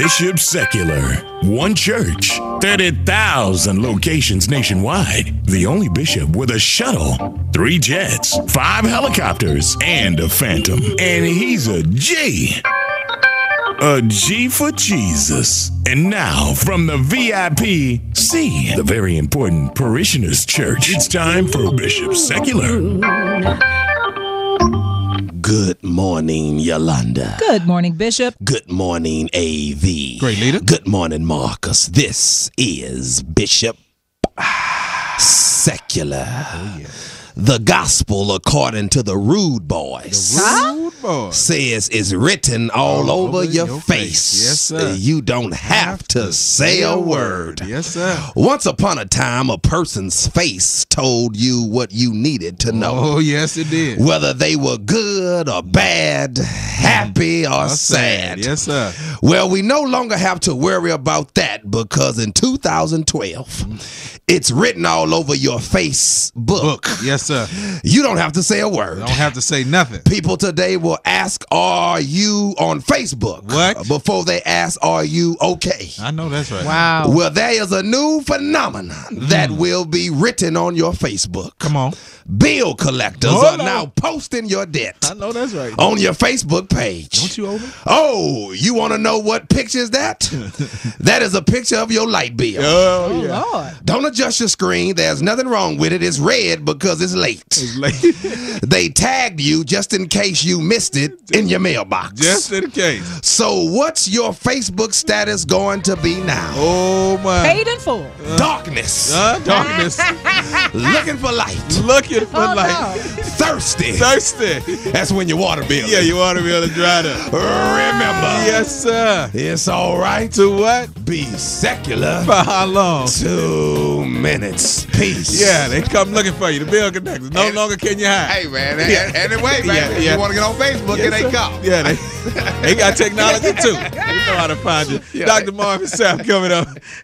Bishop Secular. One church, 30,000 locations nationwide. The only bishop with a shuttle, 3 jets, 5 helicopters, and a Phantom. And he's a G. A G for Jesus. And now, from the VIP, C, the very important Parishioners Church, it's time for Bishop Secular. Good morning, Yolanda. Good morning, Bishop. Good morning, AV. Great leader. Good morning, Marcus. This is Bishop Secular. Oh, yeah. The gospel according to the Rude Boys. Rude boy. Says it's written all over your face. Yes, sir. You don't have to say a word. Yes, sir. Once upon a time, a person's face told you what you needed to know. Oh, yes, it did. Whether they were good or bad, happy or sad. Yes, sir. Well, we no longer have to worry about that because in 2012, it's written all over your Facebook. Yes, sir. You don't have to say a word. Don't have to say nothing. People today will ask, are you on Facebook? What? Before they ask, are you okay? I know that's right. Wow. Well, there is a new phenomenon that will be written on your Facebook. Come on. Bill collectors Hold are on. now posting your debt I know that's right. on your Facebook page. Don't you over? Oh, you want to know what picture is that? That is a picture of your light bill. Oh, yeah. Lord. Don't adjust your screen. There's nothing wrong with it. It's red because it's late. It's late. They tagged you just in case you missed it in your mailbox. Just in case. So what's your Facebook status going to be now? Oh, my. Paid in full. Darkness. Darkness. Looking for light. Looking for Oh, light. no. Thirsty. Thirsty. That's when your water bill. Yeah, you want to be able to dry up. Remember. Yes, sir. It's all right To what? be secular. For how long? 2 minutes. Peace. Yeah, they come looking for you. The bill connectors. No longer can you hide. Hey, man. Yeah. Anyway, man, Yeah, if yeah. you want to get on Facebook, Yes, here they sir. come. Yeah, they got technology too. They know how to find you. Yeah, Dr. Marvin Sapp coming up